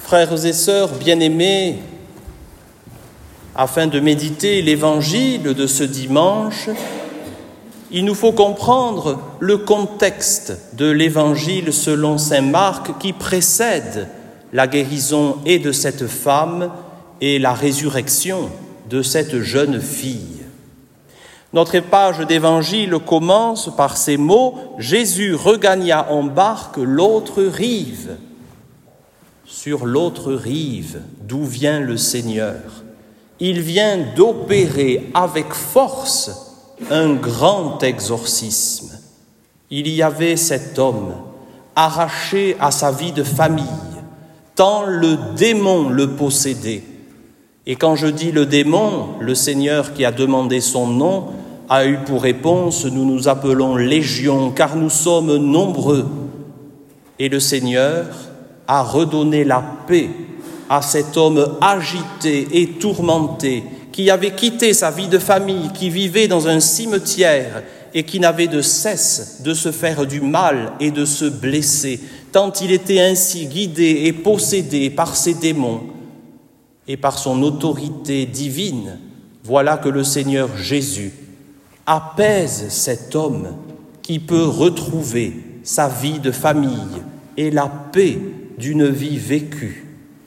Frères et sœurs bien-aimés, afin de méditer l'évangile de ce dimanche, il nous faut comprendre le contexte de l'évangile selon saint Marc qui précède la guérison et de cette femme et la résurrection de cette jeune fille. Notre page d'évangile commence par ces mots « Jésus regagna en barque l'autre rive ». Sur l'autre rive, d'où vient le Seigneur, il vient d'opérer avec force un grand exorcisme. Il y avait cet homme arraché à sa vie de famille, tant le démon le possédait. Et quand je dis le démon, le Seigneur qui a demandé son nom a eu pour réponse « Nous nous appelons Légion, car nous sommes nombreux. » Et le Seigneur a redonné la paix à cet homme agité et tourmenté, qui avait quitté sa vie de famille, qui vivait dans un cimetière et qui n'avait de cesse de se faire du mal et de se blesser, tant il était ainsi guidé et possédé par ses démons. Et par son autorité divine, voilà que le Seigneur Jésus apaise cet homme qui peut retrouver sa vie de famille et la paix d'une vie vécue.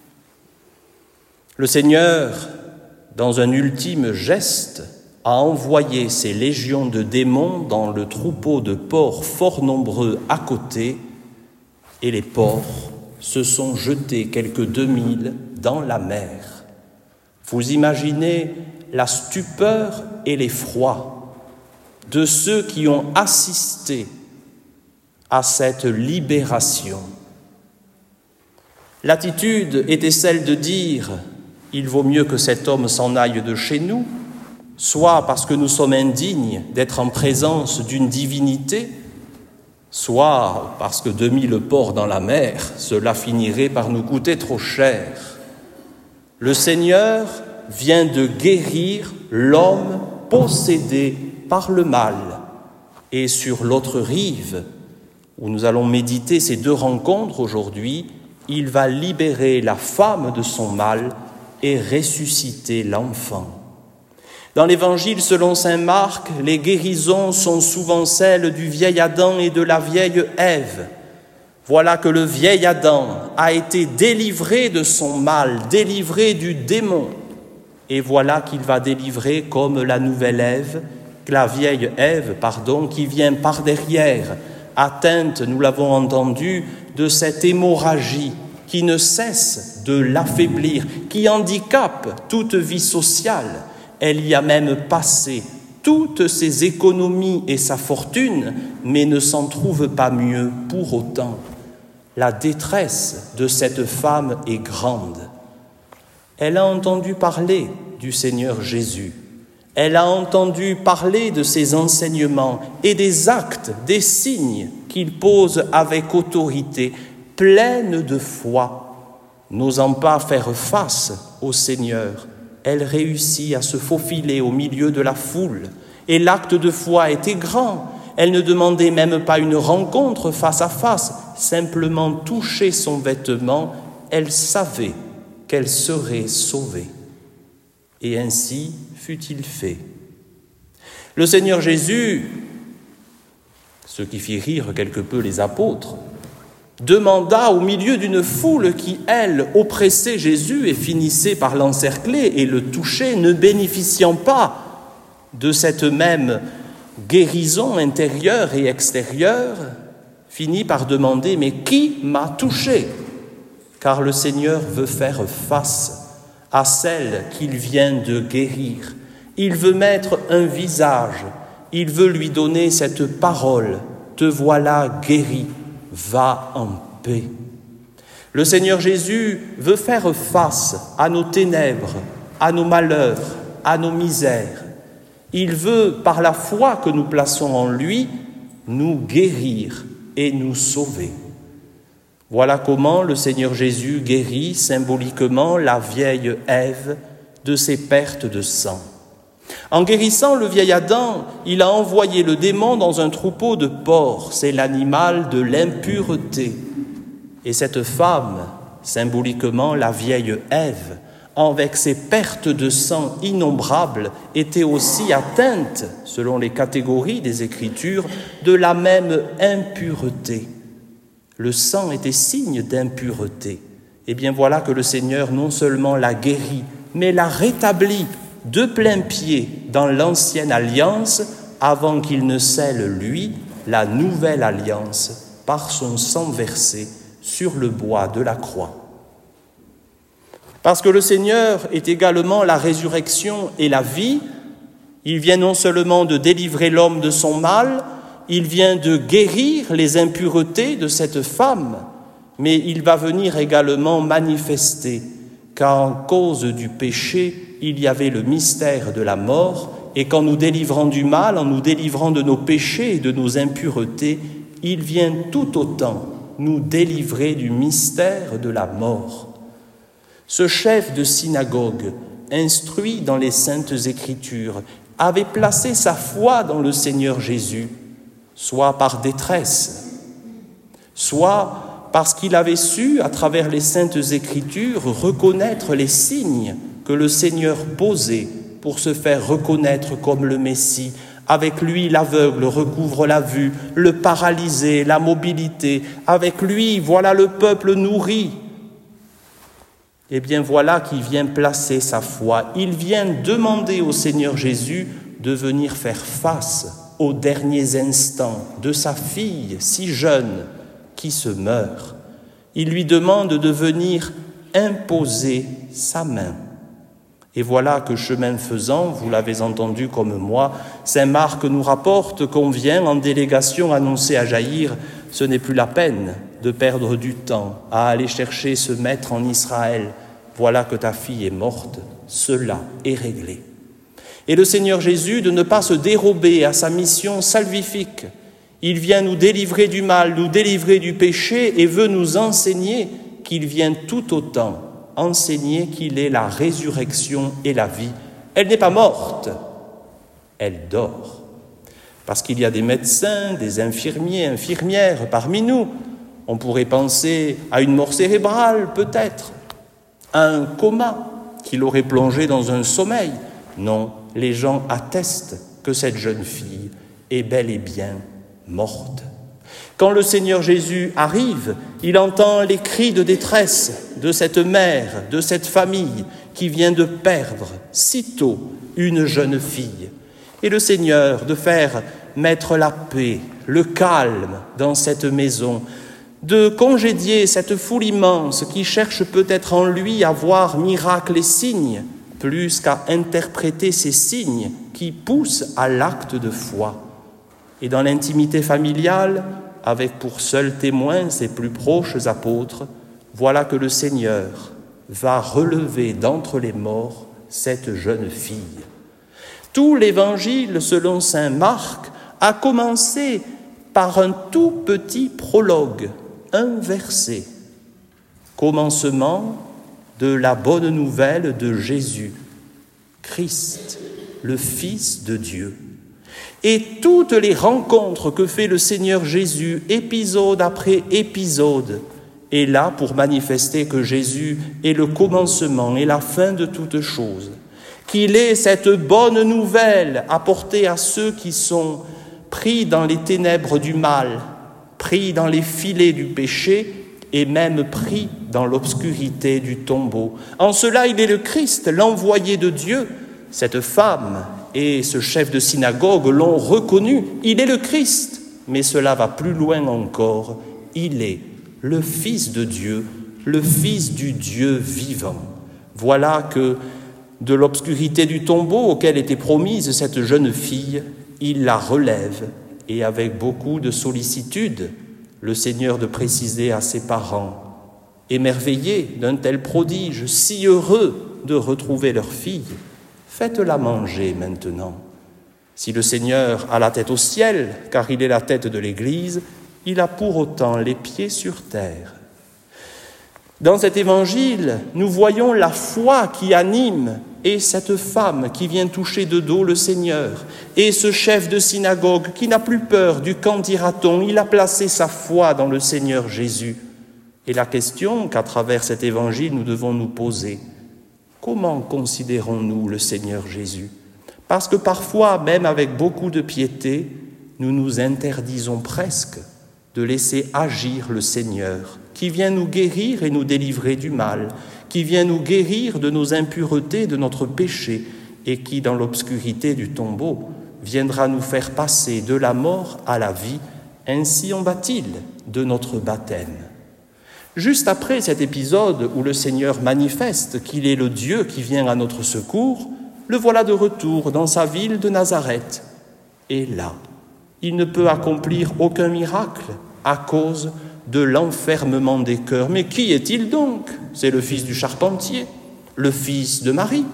Le Seigneur, dans un ultime geste, a envoyé ses légions de démons dans le troupeau de porcs fort nombreux à côté, et les porcs se sont jetés quelques 2000 dans la mer. Vous imaginez la stupeur et l'effroi de ceux qui ont assisté à cette libération. L'attitude était celle de dire « il vaut mieux que cet homme s'en aille de chez nous », soit parce que nous sommes indignes d'être en présence d'une divinité, soit parce que 2000 porcs dans la mer, cela finirait par nous coûter trop cher. Le Seigneur vient de guérir l'homme possédé par le mal. Et sur l'autre rive, où nous allons méditer ces deux rencontres aujourd'hui, il va libérer la femme de son mal et ressusciter l'enfant. Dans l'Évangile selon saint Marc, les guérisons sont souvent celles du vieil Adam et de la vieille Ève. Voilà que le vieil Adam a été délivré de son mal, délivré du démon. Et voilà qu'il va délivrer comme la nouvelle Ève, la vieille Ève, qui vient par derrière, atteinte, nous l'avons entendu, de cette hémorragie qui ne cesse de l'affaiblir, qui handicape toute vie sociale. Elle y a même passé toutes ses économies et sa fortune, mais ne s'en trouve pas mieux pour autant. La détresse de cette femme est grande. Elle a entendu parler du Seigneur Jésus. Elle a entendu parler de ses enseignements et des actes, des signes qu'il pose avec autorité, pleine de foi. N'osant pas faire face au Seigneur, elle réussit à se faufiler au milieu de la foule. Et l'acte de foi était grand. Elle ne demandait même pas une rencontre face à face, simplement toucher son vêtement, elle savait qu'elle serait sauvée. Et ainsi fut-il fait. Le Seigneur Jésus, ce qui fit rire quelque peu les apôtres, demanda au milieu d'une foule qui, elle, oppressait Jésus et finissait par l'encercler et le toucher, ne bénéficiant pas de cette même guérison intérieure et extérieure, finit par demander « Mais qui m'a touché ?» Car le Seigneur veut faire face à celle qu'il vient de guérir. Il veut mettre un visage, il veut lui donner cette parole « Te voilà guéri, va en paix ». Le Seigneur Jésus veut faire face à nos ténèbres, à nos malheurs, à nos misères. Il veut, par la foi que nous plaçons en lui, nous guérir et nous sauver. Voilà comment le Seigneur Jésus guérit symboliquement la vieille Ève de ses pertes de sang. En guérissant le vieil Adam, il a envoyé le démon dans un troupeau de porcs. C'est l'animal de l'impureté. Et cette femme symboliquement la vieille Ève, avec ses pertes de sang innombrables, était aussi atteinte, selon les catégories des Écritures, de la même impureté. Le sang était signe d'impureté. Eh bien voilà que le Seigneur non seulement l'a guérie, mais l'a rétablie de plein pied dans l'ancienne alliance, avant qu'il ne scelle, lui, la nouvelle alliance par son sang versé sur le bois de la croix. Parce que le Seigneur est également la résurrection et la vie, il vient non seulement de délivrer l'homme de son mal, il vient de guérir les impuretés de cette femme, mais il va venir également manifester qu'en cause du péché, il y avait le mystère de la mort, et qu'en nous délivrant du mal, en nous délivrant de nos péchés et de nos impuretés, il vient tout autant nous délivrer du mystère de la mort. Ce chef de synagogue, instruit dans les Saintes Écritures, avait placé sa foi dans le Seigneur Jésus, soit par détresse, soit parce qu'il avait su, à travers les Saintes Écritures, reconnaître les signes que le Seigneur posait pour se faire reconnaître comme le Messie. Avec lui, l'aveugle recouvre la vue, le paralysé, la mobilité. Avec lui, voilà le peuple nourri. Eh bien, voilà qui vient placer sa foi. Il vient demander au Seigneur Jésus de venir faire face aux derniers instants de sa fille si jeune qui se meurt. Il lui demande de venir imposer sa main. Et voilà que, chemin faisant, vous l'avez entendu comme moi, saint Marc nous rapporte qu'on vient en délégation annoncer à Jaïr « Ce n'est plus la peine de perdre du temps à aller chercher ce maître en Israël. Voilà que ta fille est morte, cela est réglé. » Et le Seigneur Jésus, de ne pas se dérober à sa mission salvifique, il vient nous délivrer du mal, nous délivrer du péché et veut nous enseigner qu'il vient tout autant enseigner qu'il est la résurrection et la vie. Elle n'est pas morte, elle dort. Parce qu'il y a des médecins, des infirmiers, infirmières parmi nous. On pourrait penser à une mort cérébrale peut-être, à un coma qui l'aurait plongé dans un sommeil. Non, les gens attestent que cette jeune fille est bel et bien morte. Quand le Seigneur Jésus arrive, il entend les cris de détresse de cette mère, de cette famille qui vient de perdre sitôt une jeune fille. Et le Seigneur, de faire mettre la paix, le calme dans cette maison, de congédier cette foule immense qui cherche peut-être en lui à voir miracles et signes, plus qu'à interpréter ces signes qui poussent à l'acte de foi. Et dans l'intimité familiale, avec pour seul témoin ses plus proches apôtres, voilà que le Seigneur va relever d'entre les morts cette jeune fille. Tout l'Évangile, selon saint Marc, a commencé par un tout petit prologue, un verset, commencement de la bonne nouvelle de Jésus, Christ, le Fils de Dieu. Et toutes les rencontres que fait le Seigneur Jésus, épisode après épisode, est là pour manifester que Jésus est le commencement et la fin de toutes choses, qu'il est cette bonne nouvelle apportée à ceux qui sont pris dans les ténèbres du mal, pris dans les filets du péché et même pris dans l'obscurité du tombeau. En cela, il est le Christ, l'envoyé de Dieu. Cette femme et ce chef de synagogue l'ont reconnu. Il est le Christ, mais cela va plus loin encore. Il est le Fils de Dieu, le Fils du Dieu vivant. Voilà que de l'obscurité du tombeau auquel était promise cette jeune fille, il la relève et avec beaucoup de sollicitude, le Seigneur de préciser à ses parents, émerveillés d'un tel prodige, si heureux de retrouver leur fille, faites-la manger maintenant. Si le Seigneur a la tête au ciel, car il est la tête de l'Église, il a pour autant les pieds sur terre. Dans cet évangile, nous voyons la foi qui anime et cette femme qui vient toucher de dos le Seigneur et ce chef de synagogue qui n'a plus peur du qu'en dira-t-on. Il a placé sa foi dans le Seigneur Jésus. Et la question qu'à travers cet évangile nous devons nous poser, comment considérons-nous le Seigneur Jésus? Parce que parfois, même avec beaucoup de piété, nous nous interdisons presque de laisser agir le Seigneur, qui vient nous guérir et nous délivrer du mal, qui vient nous guérir de nos impuretés, de notre péché, et qui, dans l'obscurité du tombeau, viendra nous faire passer de la mort à la vie. Ainsi en va-t-il de notre baptême. Juste après cet épisode où le Seigneur manifeste qu'il est le Dieu qui vient à notre secours, le voilà de retour dans sa ville de Nazareth. Et là, il ne peut accomplir aucun miracle à cause de l'enfermement des cœurs. Mais qui est-il donc? C'est le fils du charpentier, le fils de Marie.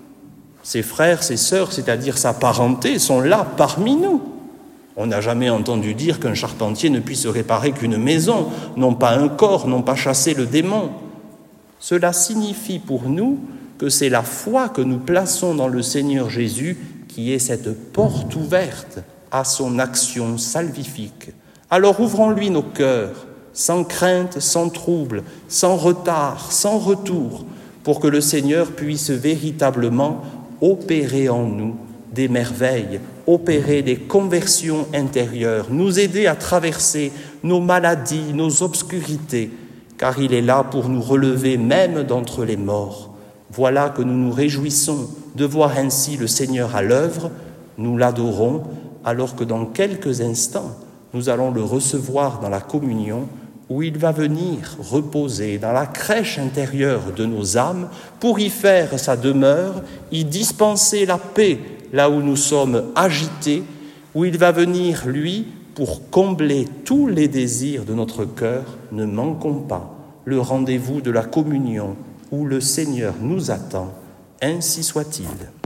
Ses frères, ses sœurs, c'est-à-dire sa parenté, sont là parmi nous. On n'a jamais entendu dire qu'un charpentier ne puisse réparer qu'une maison, non pas un corps, non pas chasser le démon. Cela signifie pour nous que c'est la foi que nous plaçons dans le Seigneur Jésus qui est cette porte ouverte à son action salvifique. Alors ouvrons-lui nos cœurs, sans crainte, sans trouble, sans retard, sans retour, pour que le Seigneur puisse véritablement opérer en nous des merveilles, opérer des conversions intérieures, nous aider à traverser nos maladies, nos obscurités, car il est là pour nous relever même d'entre les morts. Voilà que nous nous réjouissons de voir ainsi le Seigneur à l'œuvre, nous l'adorons, alors que dans quelques instants, nous allons le recevoir dans la communion, où il va venir reposer dans la crèche intérieure de nos âmes pour y faire sa demeure, y dispenser la paix là où nous sommes agités, où il va venir, lui, pour combler tous les désirs de notre cœur. Ne manquons pas le rendez-vous de la communion où le Seigneur nous attend. Ainsi soit-il.